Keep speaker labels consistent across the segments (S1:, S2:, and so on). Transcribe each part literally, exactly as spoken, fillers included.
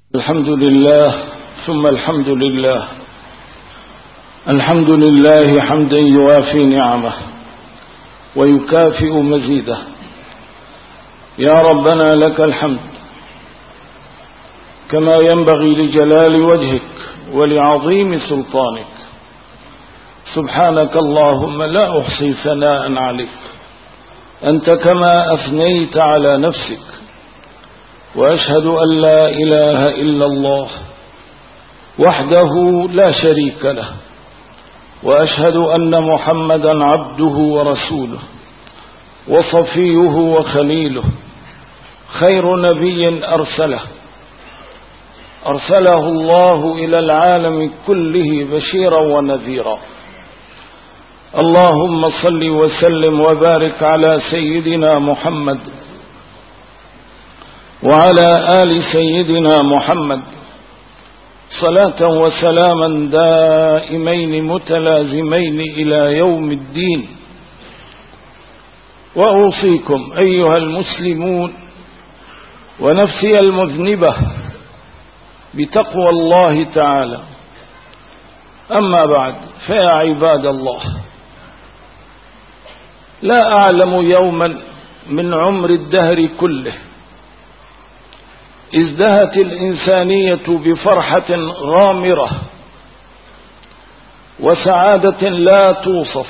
S1: الحمد لله ثم الحمد لله الحمد لله حمدا يوافي نعمه ويكافئ مزيده. يا ربنا لك الحمد كما ينبغي لجلال وجهك ولعظيم سلطانك. سبحانك اللهم لا أحصي ثناء عليك أنت كما أثنيت على نفسك، وأشهد أن لا إله إلا الله وحده لا شريك له، وأشهد أن محمدا عبده ورسوله وصفيه وخليله، خير نبي أرسله أرسله الله إلى العالم كله بشيرا ونذيرا. اللهم صل وسلم وبارك على سيدنا محمد وعلى آل سيدنا محمد صلاة وسلاما دائمين متلازمين إلى يوم الدين. وأوصيكم أيها المسلمون ونفسي المذنبة بتقوى الله تعالى. أما بعد، فيا عباد الله، لا أعلم يوما من عمر الدهر كله ازدهت الإنسانية بفرحة غامرة وسعادة لا توصف،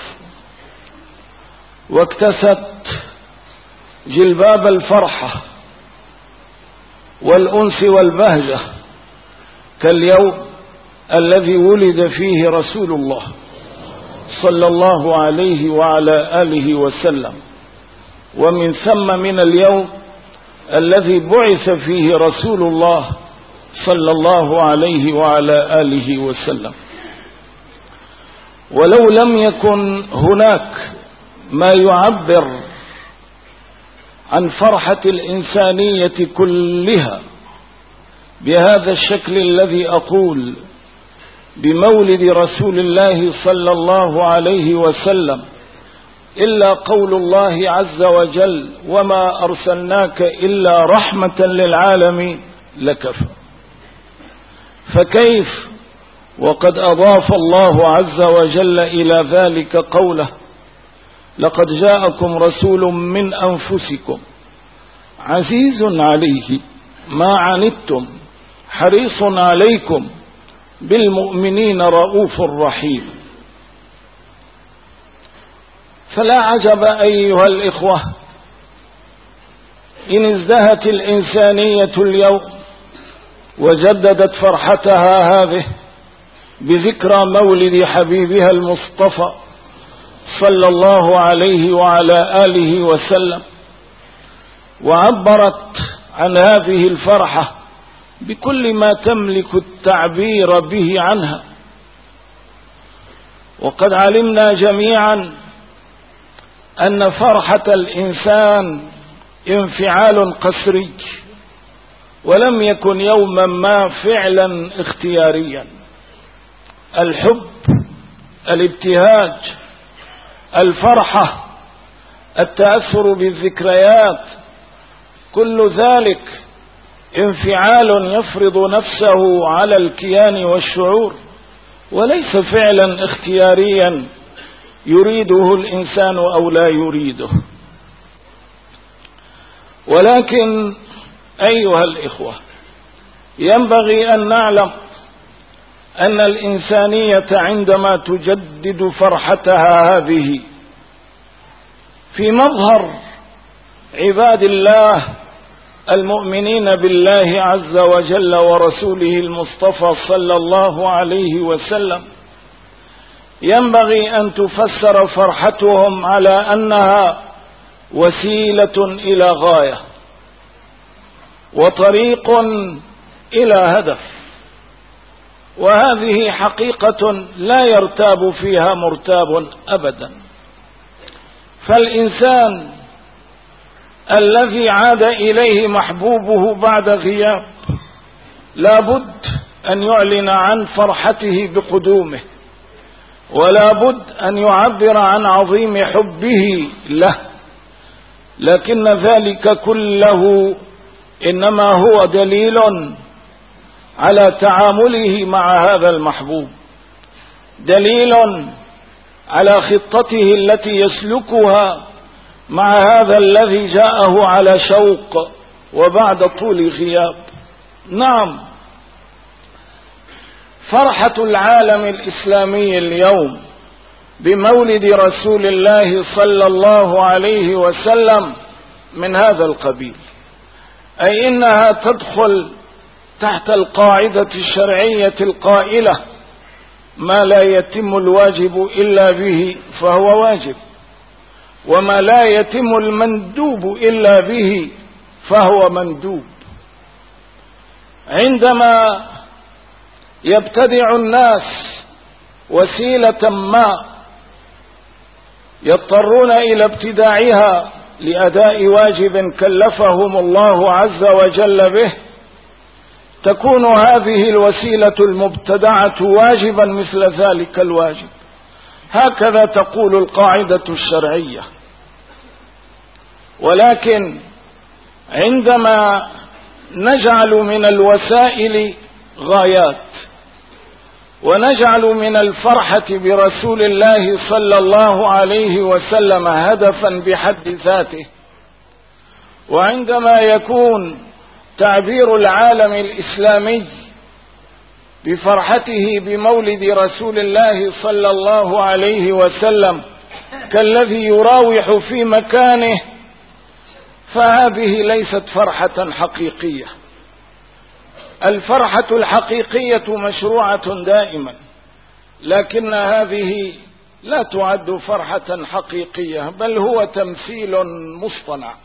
S1: واكتست جلباب الفرحة والأنس والبهجة كاليوم الذي ولد فيه رسول الله صلى الله عليه وعلى آله وسلم، ومن ثم من اليوم الذي بعث فيه رسول الله صلى الله عليه وعلى آله وسلم. ولو لم يكن هناك ما يعبر عن فرحة الإنسانية كلها بهذا الشكل الذي أقول بمولد رسول الله صلى الله عليه وسلم إلا قول الله عز وجل: وما أرسلناك إلا رحمة للعالمين، لكفى. فكيف وقد أضاف الله عز وجل إلى ذلك قوله: لقد جاءكم رسول من أنفسكم عزيز عليه ما عنتم حريص عليكم بالمؤمنين رؤوف رحيم. فلا عجب أيها الإخوة إن ازدهت الإنسانية اليوم وجددت فرحتها هذه بذكرى مولد حبيبها المصطفى صلى الله عليه وعلى آله وسلم، وعبرت عن هذه الفرحة بكل ما تملك التعبير به عنها. وقد علمنا جميعا أن فرحة الإنسان انفعال قسري، ولم يكن يوما ما فعلا اختياريا. الحب، الابتهاج، الفرحة، التأثر بالذكريات، كل ذلك انفعال يفرض نفسه على الكيان والشعور، وليس فعلا اختياريا يريده الإنسان أو لا يريده. ولكن أيها الإخوة، ينبغي أن نعلم أن الإنسانية عندما تجدد فرحتها هذه في مظهر عباد الله المؤمنين بالله عز وجل ورسوله المصطفى صلى الله عليه وسلم، ينبغي أن تفسر فرحتهم على أنها وسيلة إلى غاية وطريق إلى هدف، وهذه حقيقة لا يرتاب فيها مرتاب أبدا. فالإنسان الذي عاد إليه محبوبه بعد غياب لا بد أن يعلن عن فرحته بقدومه، ولا بد أن يعبر عن عظيم حبه له، لكن ذلك كله إنما هو دليل على تعامله مع هذا المحبوب، دليل على خطته التي يسلكها مع هذا الذي جاءه على شوق وبعد طول غياب. نعم، فرحة العالم الإسلامي اليوم بمولد رسول الله صلى الله عليه وسلم من هذا القبيل، أي إنها تدخل تحت القاعدة الشرعية القائلة: ما لا يتم الواجب إلا به فهو واجب، وما لا يتم المندوب إلا به فهو مندوب. عندما يبتدع الناس وسيلة ما يضطرون إلى ابتداعها لأداء واجب كلفهم الله عز وجل به، تكون هذه الوسيلة المبتدعة واجبا مثل ذلك الواجب. هكذا تقول القاعدة الشرعية. ولكن عندما نجعل من الوسائل غايات، ونجعل من الفرحة برسول الله صلى الله عليه وسلم هدفا بحد ذاته، وعندما يكون تعبير العالم الإسلامي بفرحته بمولد رسول الله صلى الله عليه وسلم كالذي يراوح في مكانه، فهذه ليست فرحة حقيقية. الفرحة الحقيقية مشروعة دائما، لكن هذه لا تعد فرحة حقيقية، بل هو تمثيل مصطنع.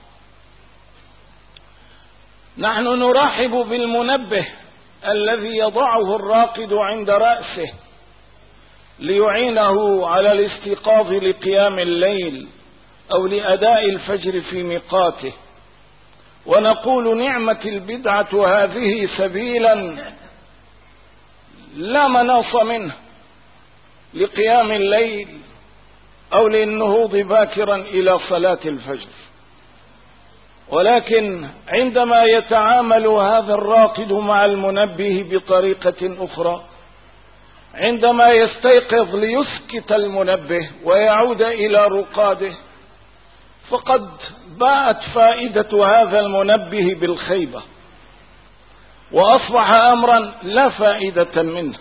S1: نحن نرحب بالمنبه الذي يضعه الراقد عند رأسه ليعينه على الاستيقاظ لقيام الليل أو لأداء الفجر في ميقاته، ونقول: نعمة البدعة هذه سبيلا لا مناص منه لقيام الليل أو للنهوض باكرا إلى صلاة الفجر. ولكن عندما يتعامل هذا الراقد مع المنبه بطريقة أخرى، عندما يستيقظ ليسكت المنبه ويعود إلى رقاده، فقد باءت فائدة هذا المنبه بالخيبة، وأصبح أمرا لا فائدة منه.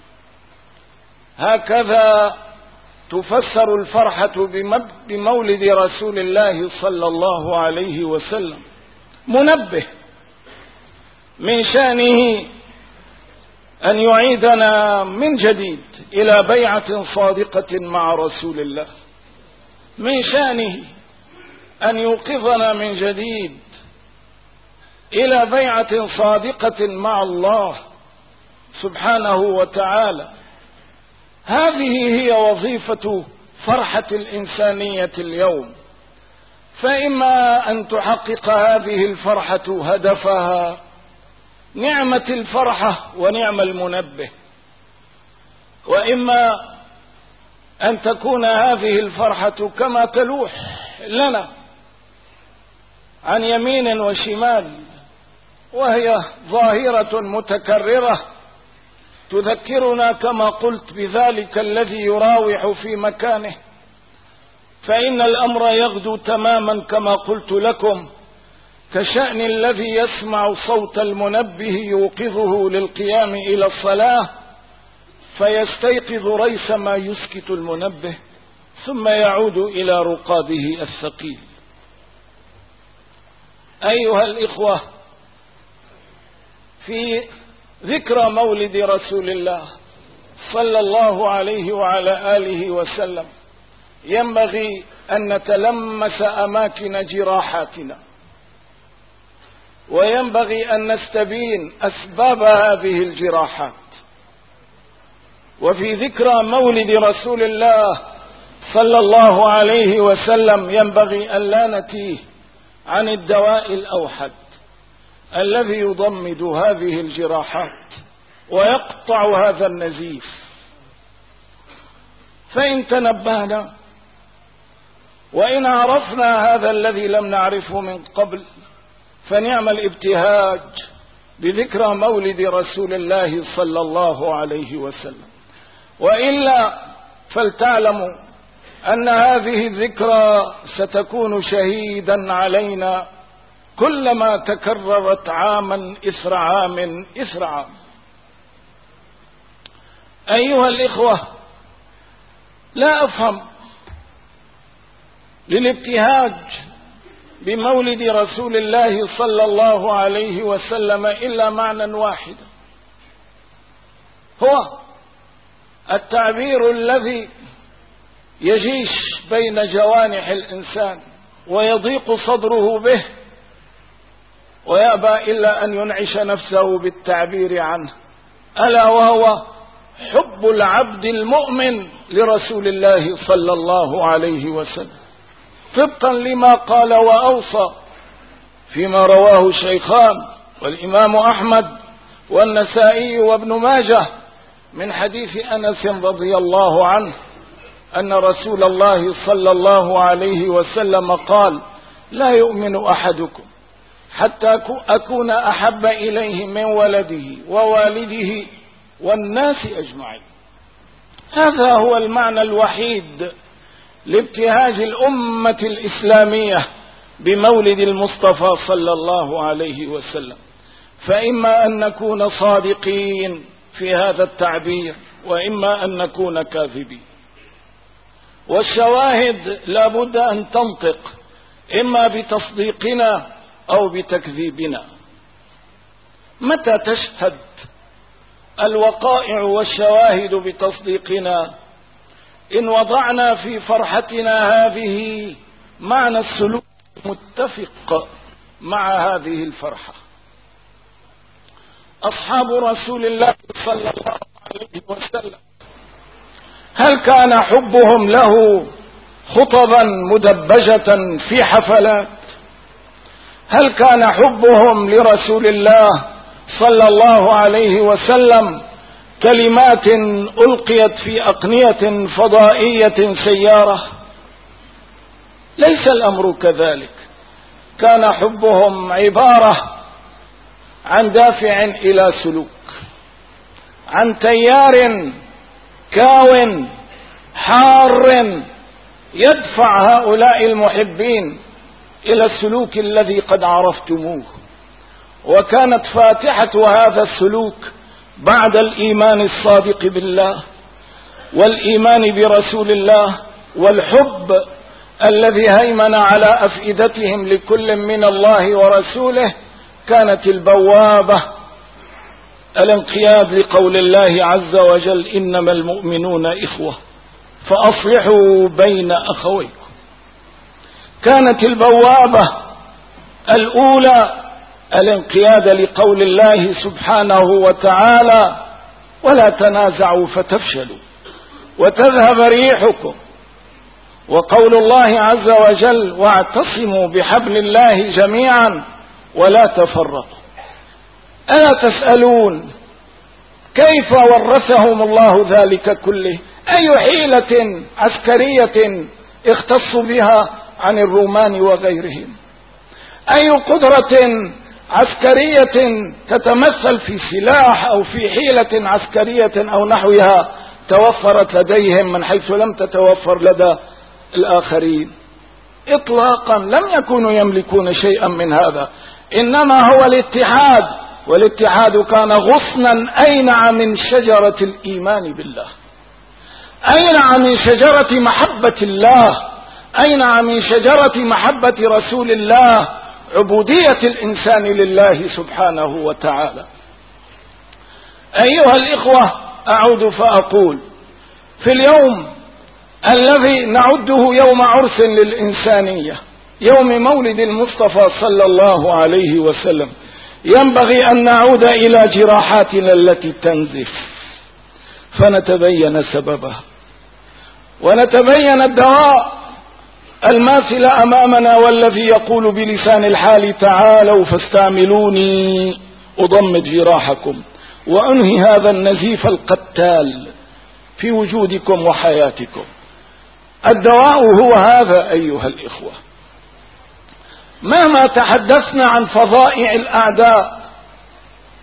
S1: هكذا تفسر الفرحة بمولد رسول الله صلى الله عليه وسلم. منبه من شأنه أن يعيدنا من جديد إلى بيعة صادقة مع رسول الله، من شأنه أن يوقظنا من جديد إلى بيعة صادقة مع الله سبحانه وتعالى. هذه هي وظيفة فرحة الإنسانية اليوم، فإما أن تحقق هذه الفرحة هدفها، نعمة الفرحة ونعم المنبه، وإما أن تكون هذه الفرحة كما تلوح لنا عن يمين وشمال، وهي ظاهرة متكررة تذكرنا كما قلت بذلك الذي يراوح في مكانه. فإن الأمر يغدو تماما كما قلت لكم كشأن الذي يسمع صوت المنبه يوقظه للقيام إلى الصلاة، فيستيقظ ريثما يسكت المنبه ثم يعود إلى رقاده الثقيل. أيها الإخوة، في ذكرى مولد رسول الله صلى الله عليه وعلى آله وسلم ينبغي أن نتلمس أماكن جراحاتنا، وينبغي أن نستبين أسباب هذه الجراحات. وفي ذكرى مولد رسول الله صلى الله عليه وسلم ينبغي أن لا نتيه عن الدواء الأوحد الذي يضمد هذه الجراحات ويقطع هذا النزيف. فإن تنبهنا وإن عرفنا هذا الذي لم نعرفه من قبل فنعم الابتهاج بذكرى مولد رسول الله صلى الله عليه وسلم، وإلا فلتعلموا أن هذه الذكرى ستكون شهيدا علينا كلما تكررت عاما إثر عام إثر عام. أيها الإخوة، لا أفهم للابتهاج بمولد رسول الله صلى الله عليه وسلم إلا معنى واحدا، هو التعبير الذي يجيش بين جوانح الإنسان ويضيق صدره به ويأبى إلا أن ينعش نفسه بالتعبير عنه، ألا وهو حب العبد المؤمن لرسول الله صلى الله عليه وسلم، طبقا لما قال وأوصى فيما رواه الشيخان والإمام أحمد والنسائي وابن ماجه من حديث أنس رضي الله عنه أن رسول الله صلى الله عليه وسلم قال: لا يؤمن أحدكم حتى أكون أحب إليه من ولده ووالده والناس أجمعين. هذا هو المعنى الوحيد لابتهاج الأمة الإسلامية بمولد المصطفى صلى الله عليه وسلم، فإما أن نكون صادقين في هذا التعبير وإما أن نكون كاذبين، والشواهد لا بد أن تنطق إما بتصديقنا أو بتكذيبنا. متى تشهد الوقائع والشواهد بتصديقنا؟ إن وضعنا في فرحتنا هذه معنى السلوك متفق مع هذه الفرحة. أصحاب رسول الله صلى الله عليه وسلم هل كان حبهم له خطبا مدبجة في حفلات؟ هل كان حبهم لرسول الله صلى الله عليه وسلم كلمات ألقيت في أقنية فضائية سيارة؟ ليس الأمر كذلك، كان حبهم عبارة عن دافع إلى سلوك، عن تيار كاو حار يدفع هؤلاء المحبين إلى السلوك الذي قد عرفتموه. وكانت فاتحة هذا السلوك بعد الإيمان الصادق بالله والإيمان برسول الله والحب الذي هيمن على أفئدتهم لكل من الله ورسوله، كانت البوابة الانقياد لقول الله عز وجل: إنما المؤمنون إخوة فأصلحوا بين أخويكم. كانت البوابة الأولى الانقياد لقول الله سبحانه وتعالى: ولا تنازعوا فتفشلوا وتذهب ريحكم، وقول الله عز وجل: واعتصموا بحبل الله جميعا ولا تفرقوا. ألا تسألون كيف ورثهم الله ذلك كله؟ أي حيلة عسكرية اختصوا بها عن الرومان وغيرهم؟ أي قدرة عسكرية تتمثل في سلاح أو في حيلة عسكرية أو نحوها توفرت لديهم من حيث لم تتوفر لدى الآخرين؟ إطلاقا لم يكونوا يملكون شيئا من هذا، إنما هو الاتحاد، والاتحاد كان غصنا أينع من شجرة الإيمان بالله، أينع من شجرة محبة الله، أينع من شجرة محبة رسول الله، عبودية الإنسان لله سبحانه وتعالى. أيها الإخوة، أعود فأقول: في اليوم الذي نعده يوم عرس للإنسانية، يوم مولد المصطفى صلى الله عليه وسلم، ينبغي أن نعود إلى جراحاتنا التي تنزف فنتبين سببها ونتبين الدواء الماثل أمامنا والذي يقول بلسان الحال: تعالوا فاستعملوني أضمد جراحكم وأنهي هذا النزيف القتال في وجودكم وحياتكم. الدواء هو هذا أيها الإخوة. مهما تحدثنا عن فظائع الأعداء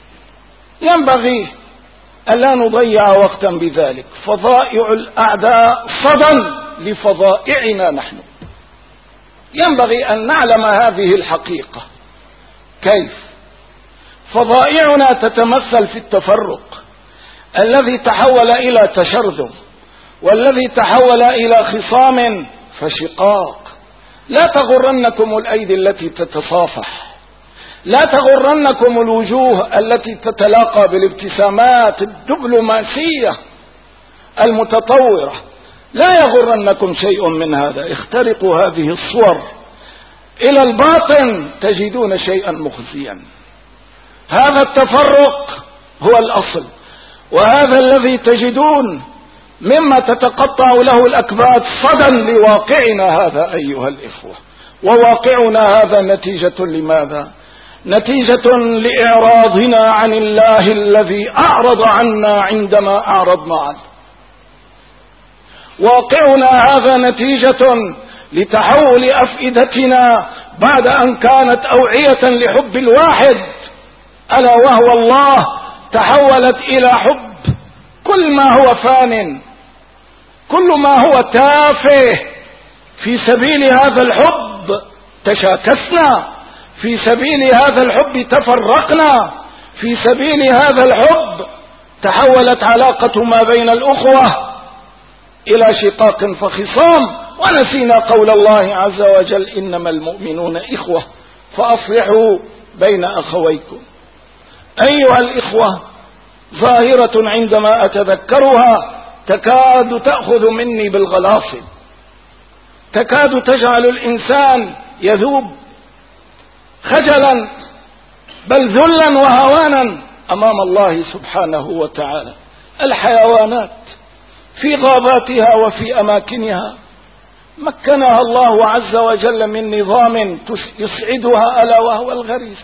S1: ينبغي ألا نضيع وقتا بذلك. فضائع الأعداء صدى لفضائعنا نحن. ينبغي أن نعلم هذه الحقيقة. كيف؟ فضائعنا تتمثل في التفرق الذي تحول إلى تشرذم، والذي تحول إلى خصام فشقاق. لا تغرنكم الأيدي التي تتصافح، لا تغرنكم الوجوه التي تتلاقى بالابتسامات الدبلوماسية المتطورة. لا يغرنكم شيء من هذا. اخترقوا هذه الصور إلى الباطن تجدون شيئا مخزيا. هذا التفرق هو الأصل، وهذا الذي تجدون مما تتقطع له الأكباد صدى لواقعنا هذا أيها الإخوة. وواقعنا هذا نتيجة لماذا؟ نتيجة لإعراضنا عن الله الذي أعرض عنا عندما أعرضنا عنه. واقعنا هذا نتيجة لتحول أفئدتنا بعد أن كانت أوعية لحب الواحد ألا وهو الله، تحولت إلى حب كل ما هو فان، كل ما هو تافه. في سبيل هذا الحب تشاكسنا، في سبيل هذا الحب تفرقنا، في سبيل هذا الحب تحولت علاقة ما بين الأخوة إلى شقاق فخصام. ونسينا قول الله عز وجل: إنما المؤمنون إخوة فأصلحوا بين أخويكم. أيها الإخوة، ظاهرة عندما أتذكرها تكاد تأخذ مني بالغلاصب، تكاد تجعل الإنسان يذوب خجلا بل ذلا وهوانا أمام الله سبحانه وتعالى. الحيوانات في غاباتها وفي أماكنها مكنها الله عز وجل من نظام يسعدها ألا وهو الغريزة.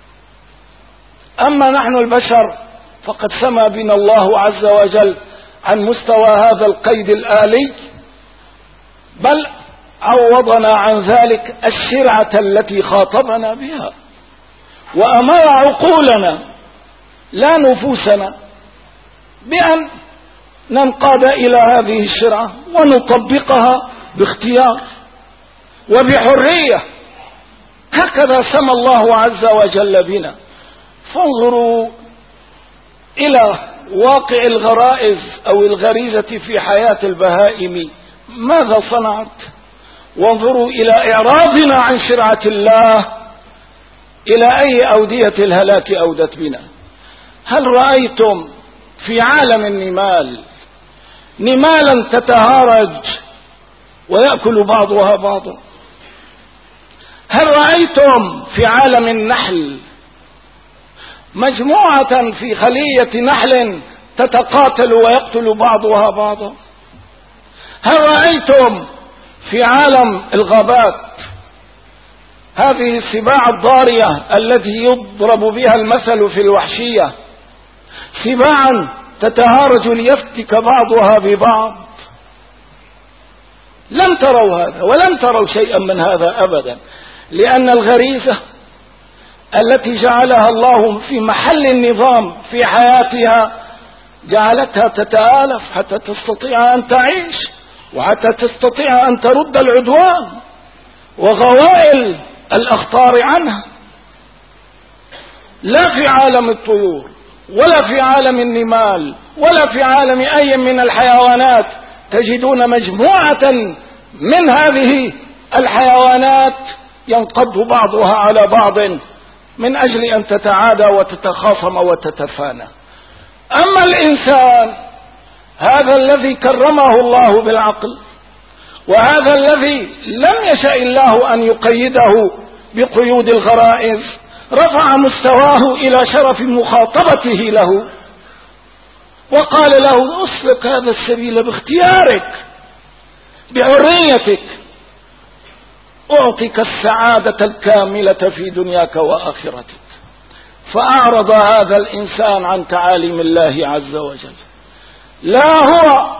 S1: أما نحن البشر فقد سمى بنا الله عز وجل عن مستوى هذا القيد الآلي، بل عوضنا عن ذلك الشرعة التي خاطبنا بها، وأمر عقولنا لا نفوسنا بأن ننقاد إلى هذه الشرعة ونطبقها باختيار وبحرية. هكذا سمى الله عز وجل بنا. فانظروا إلى واقع الغرائز أو الغريزة في حياة البهائم ماذا صنعت، وانظروا إلى إعراضنا عن شرعة الله إلى أي أودية الهلاك أودت بنا. هل رأيتم في عالم النمال نمالا تتهارج ويأكل بعضها بعضا؟ هل رأيتم في عالم النحل مجموعة في خلية نحل تتقاتل ويقتل بعضها بعضا؟ هل رأيتم في عالم الغابات هذه السباع الضارية التي يضرب بها المثل في الوحشية، سباعا تتهارج ليفتك بعضها ببعض؟ لم تروا هذا ولن تروا شيئا من هذا أبدا، لأن الغريزة التي جعلها الله في محل النظام في حياتها جعلتها تتآلف حتى تستطيع أن تعيش، وحتى تستطيع أن ترد العدوان وغوائل الأخطار عنها. لا في عالم الطيور ولا في عالم النمال ولا في عالم أي من الحيوانات تجدون مجموعة من هذه الحيوانات ينقض بعضها على بعض من أجل أن تتعادى وتتخاصم وتتفانى. أما الإنسان هذا الذي كرمه الله بالعقل، وهذا الذي لم يشأ الله أن يقيده بقيود الغرائز، رفع مستواه إلى شرف مخاطبته له وقال له: اسلك هذا السبيل باختيارك بعريتك، أعطيك السعادة الكاملة في دنياك وآخرتك. فأعرض هذا الإنسان عن تعاليم الله عز وجل. لا هو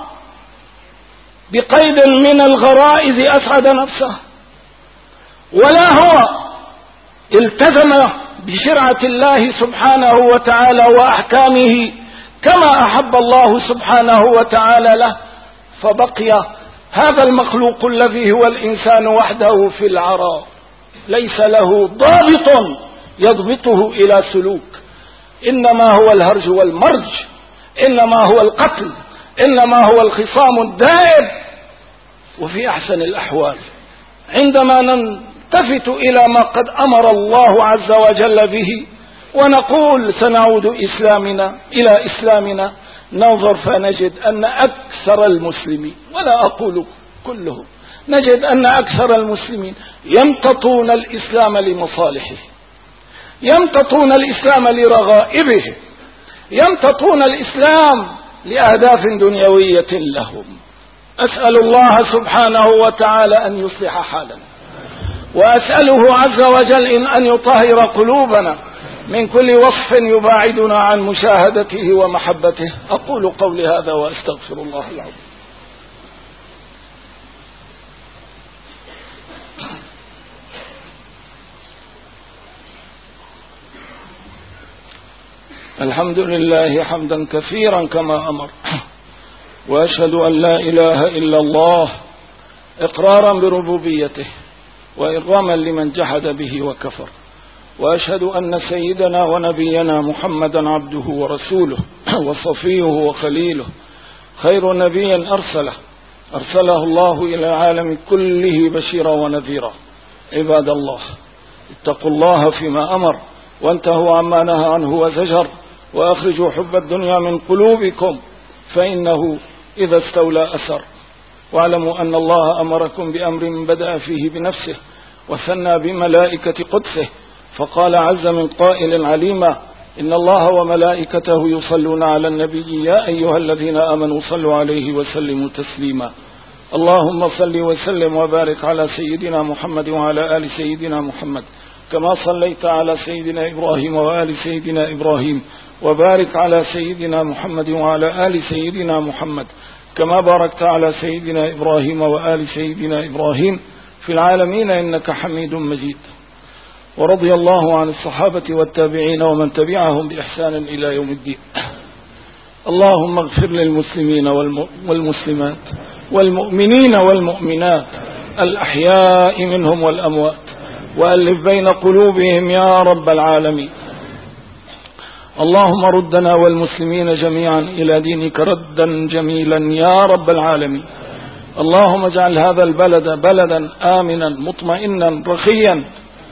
S1: بقيد من الغرائز أسعد نفسه، ولا هو التزم بشرعة الله سبحانه وتعالى وأحكامه كما أحب الله سبحانه وتعالى له، فبقي هذا المخلوق الذي هو الإنسان وحده في العراء ليس له ضابط يضبطه إلى سلوك، إنما هو الهرج والمرج، إنما هو القتل، إنما هو الخصام الدائم. وفي أحسن الأحوال عندما نلتفت إلى ما قد أمر الله عز وجل به ونقول سنعود إسلامنا إلى إسلامنا، ننظر فنجد أن أكثر المسلمين، ولا أقول كلهم، نجد أن أكثر المسلمين يمتطون الإسلام لمصالحه، يمتطون الإسلام لرغائبه، يمتطون الإسلام لأهداف دنيوية لهم. أسأل الله سبحانه وتعالى أن يصلح حالنا، وأسأله عز وجل أن يطهر قلوبنا من كل وصف يباعدنا عن مشاهدته ومحبته. أقول قولي هذا وأستغفر الله العظيم. الحمد لله حمدا كثيرا كما أمر، وأشهد أن لا إله إلا الله إقرارا بربوبيته وإرغاما لمن جحد به وكفر، وأشهد أن سيدنا ونبينا محمدا عبده ورسوله وصفيه وخليله، خير نبي أرسله أرسله الله إلى العالم كله بشيرا ونذيرا. عباد الله، اتقوا الله فيما أمر وانتهوا عما نهى عنه وزجر، وأخرجوا حب الدنيا من قلوبكم فإنه إذا استولى أسر. واعلموا أن الله أمركم بأمر بدأ فيه بنفسه وثنى بملائكة قدسه، فقال عز من قائل عليما: إن الله وملائكته يصلون على النبي يا أيها الذين آمنوا صلوا عليه وسلموا تسليما. اللهم صل وسلم وبارك على سيدنا محمد وعلى آل سيدنا محمد، كما صليت على سيدنا إبراهيم وآل سيدنا إبراهيم، وبارك على سيدنا محمد وعلى آل سيدنا محمد، كما باركت على سيدنا إبراهيم وآل سيدنا إبراهيم في العالمين إنك حميد مجيد. ورضي الله عن الصحابة والتابعين ومن تبعهم بإحسان إلى يوم الدين. اللهم اغفر للمسلمين والمسلمات والمؤمنين والمؤمنات الأحياء منهم والأموات، وألف بين قلوبهم يا رب العالمين. اللهم ردنا والمسلمين جميعا إلى دينك ردا جميلا يا رب العالمين. اللهم اجعل هذا البلد بلدا آمنا مطمئنا رخيا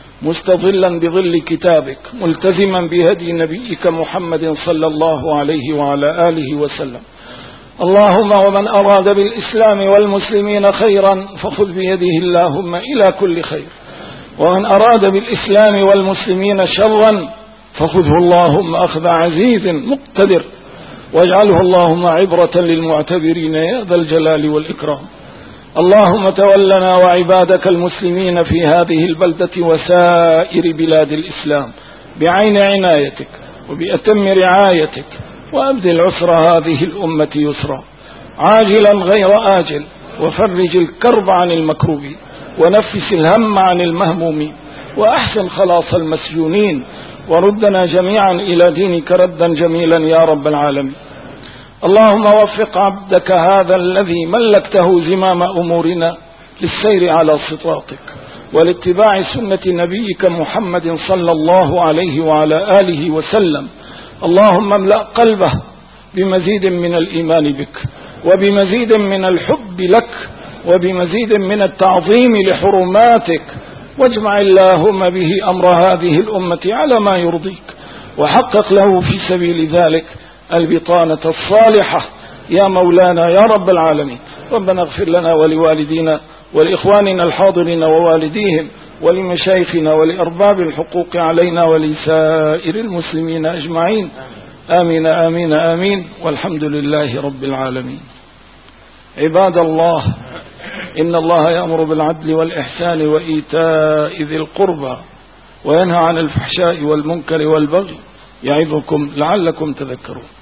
S1: مستظلا بظل كتابك، ملتزما بهدي نبيك محمد صلى الله عليه وعلى آله وسلم. اللهم ومن أراد بالإسلام والمسلمين خيرا فخذ بيده اللهم إلى كل خير، ومن أراد بالإسلام والمسلمين شرا فخذه اللهم أخذ عزيز مقتدر، واجعله اللهم عبرة للمعتبرين يا ذا الجلال والإكرام. اللهم تولنا وعبادك المسلمين في هذه البلدة وسائر بلاد الإسلام بعين عنايتك وبأتم رعايتك، وأبدل عسر هذه الأمة يسرا عاجلا غير آجل، وفرج الكرب عن المكروبين، ونفس الهم عن المهمومين، وأحسن خلاص المسجونين، وردنا جميعا إلى دينك ردا جميلا يا رب العالمين. اللهم وفق عبدك هذا الذي ملكته زمام أمورنا للسير على صراطك والاتباع سنة نبيك محمد صلى الله عليه وعلى آله وسلم. اللهم املأ قلبه بمزيد من الإيمان بك، وبمزيد من الحب لك، وبمزيد من التعظيم لحرماتك، واجمع اللهم به أمر هذه الأمة على ما يرضيك، وحقق له في سبيل ذلك البطانة الصالحة يا مولانا يا رب العالمين. ربنا اغفر لنا ولوالدينا ولإخواننا الحاضرين ووالديهم ولمشايخنا ولأرباب الحقوق علينا ولسائر المسلمين أجمعين. آمين آمين آمين، والحمد لله رب العالمين. عباد الله، إن الله يأمر بالعدل والإحسان وإيتاء ذي القربى وينهى عن الفحشاء والمنكر والبغي، يعظكم لعلكم تذكرون.